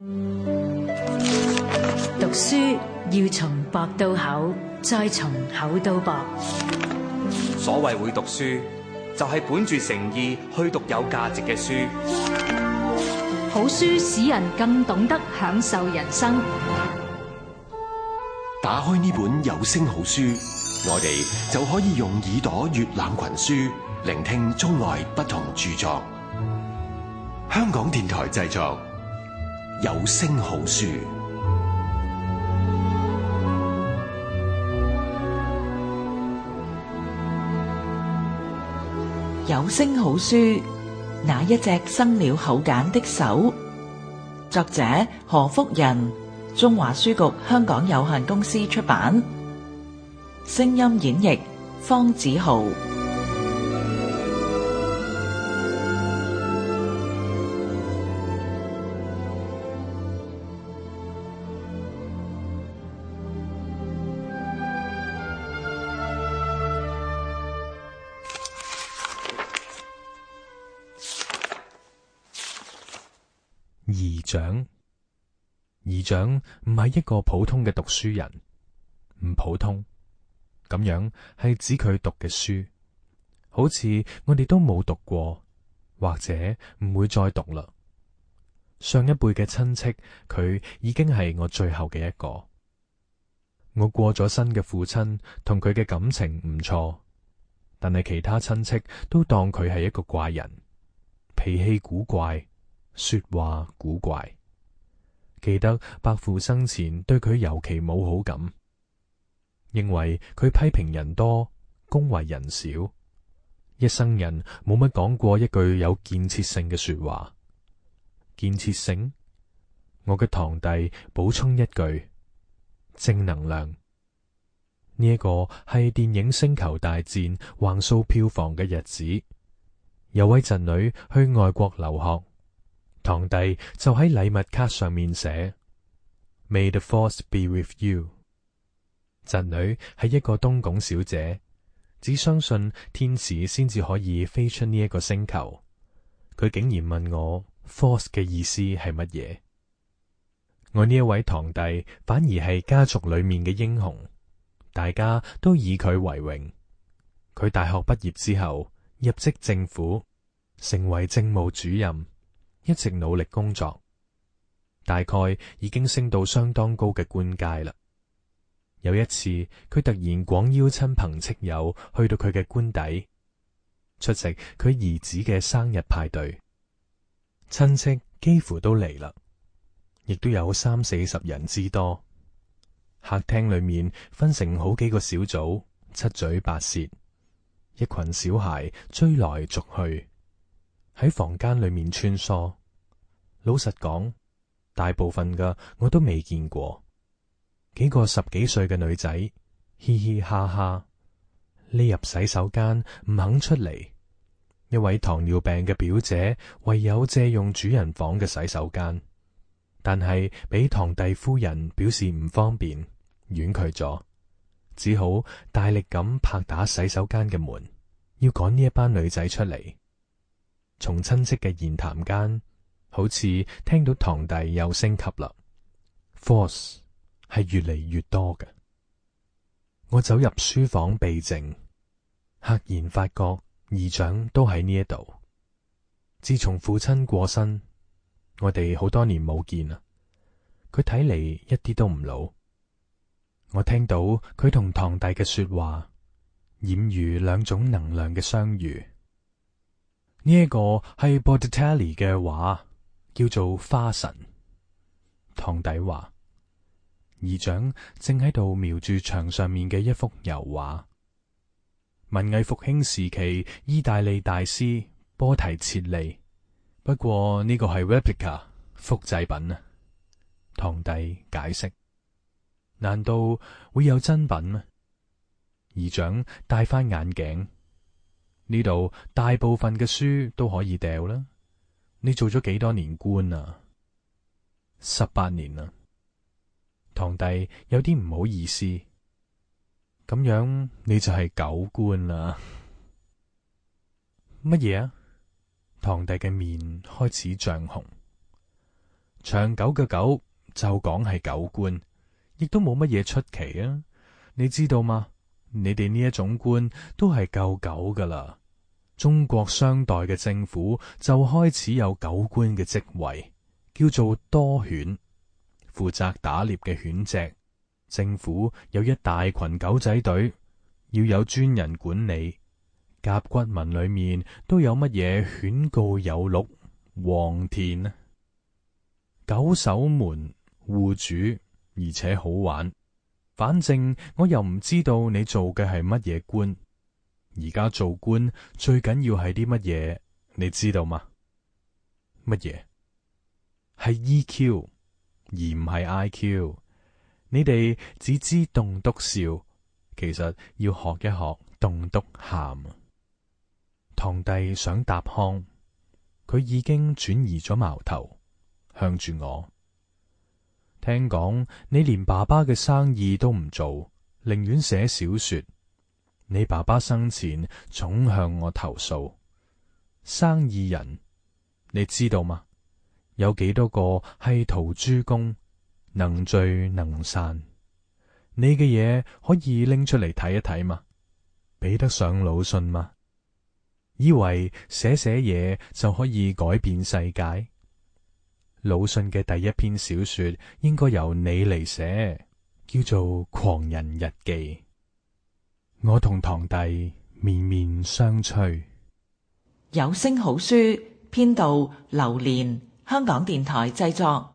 讀書要從薄到厚，再從厚到薄。 所謂會讀書，就係本住誠意去讀有價值嘅書。 好書使人更懂得享受人生。 打開呢本有聲好書，我哋就可以用耳朵閱覽群書，聆聽中外不同著作。香港電台製作，有聲好書。 有聲好書，哪一隻生了口繭的手？作者何福仁，中華書局香港有限公司出版。聲音演繹方子豪。 姨丈唔係一個普通嘅讀書人，唔普通，咁樣係指佢讀嘅書，好似我哋都冇讀過，或者唔會再讀啦。上一輩嘅親戚，佢已經係我最後嘅一個。我過咗身嘅父親同佢嘅感情唔錯，但係其他親戚都當佢係一個怪人，脾氣古怪，說話古怪。記得伯父生前對佢尤其冇好感，認為佢批評人多，恭維人少，一生人冇乜講過一句有建設性嘅說話。建設性？我嘅堂弟補充一句：正能量。呢一個係電影《星球大戰》橫掃票房嘅日子，有位侄女去外國留學。堂弟就喺禮物卡上面寫 May the Force be with you。侄女係一個東莞小姐，只相信天使先至可以飛出呢一個星球。佢竟然問我 Force 嘅意思係乜嘢？我呢一位堂弟反而係家族裏面嘅英雄，大家都以佢為榮。佢大學畢業之後入職政府，成為政務主任。一直努力工作，大概已經升到相當高嘅官階啦。有一次，佢突然廣邀親朋戚友去到佢嘅官邸，出席佢兒子嘅生日派對。親戚幾乎都嚟啦，亦都有30-40人之多。客廳裏面分成好幾個小組，七嘴八舌，一群小孩追來逐去。喺房間裏面穿梭，老實講，大部分嘅我都未見過。幾個10幾歲嘅女仔，嘻嘻哈哈，匿入洗手間唔肯出嚟。一位糖尿病嘅表姐唯有借用主人房嘅洗手間，但係俾堂弟夫人表示唔方便，婉拒咗，只好大力咁拍打洗手間嘅門，要趕呢一班女仔出嚟。從親戚嘅言談間，好似聽到堂弟又升級啦。Force 係越嚟越多嘅。我走入書房避靜，赫然發覺姨丈都喺呢一度。自從父親過身，我哋好多年冇見啦。佢睇嚟一啲都唔老。我聽到佢同堂弟嘅說話，儼如兩種能量嘅相遇。呢一個係 Botticelli 嘅畫，叫做花神。堂弟話，姨丈正喺度描住牆上面嘅一幅油畫。文藝復興時期意大利大師波提切利，不過呢個係 replica 複製品啊。堂弟解釋，難道會有真品咩？姨丈戴翻眼鏡。呢度大部分嘅書都可以掉啦。你做咗幾多年官啊？18年啦。堂弟有啲唔好意思，咁樣你就係狗官啦。乜嘢啊？堂弟嘅面開始漲紅。 長久嘅久就講係狗官，亦都冇乜嘢出奇啊！你知道嗎？你哋呢一種官都係夠狗噶啦。中國商代嘅政府就開始有狗官嘅職位，叫做多犬，負責打獵嘅犬隻。政府有一大群狗仔隊，要有專人管理。甲骨文裏面都有乜嘢犬告有鹿、黃田。狗守門護主，而且好玩。反正我又唔知道你做嘅係乜嘢官。而家做官最緊要係啲乜嘢？你知道嗎？乜嘢？係 EQ 而唔係 IQ。你哋只知棟篤笑，其實要學一學棟篤喊。堂弟想答腔，佢已經轉移咗矛頭，向住我。聽講你連爸爸嘅生意都唔做，寧願寫小說。你爸爸生前總向我投訴，生意人，你知道嗎？有幾多個係陶朱公，能聚能散？你嘅嘢可以拎出嚟睇一睇嗎？比得上魯迅嗎？以為寫嘢就可以改變世界？魯迅嘅第一篇小說應該由你嚟寫，叫做《狂人日記》。我同堂弟面面相覷。 有聲好書編導劉蓮，香港電台製作。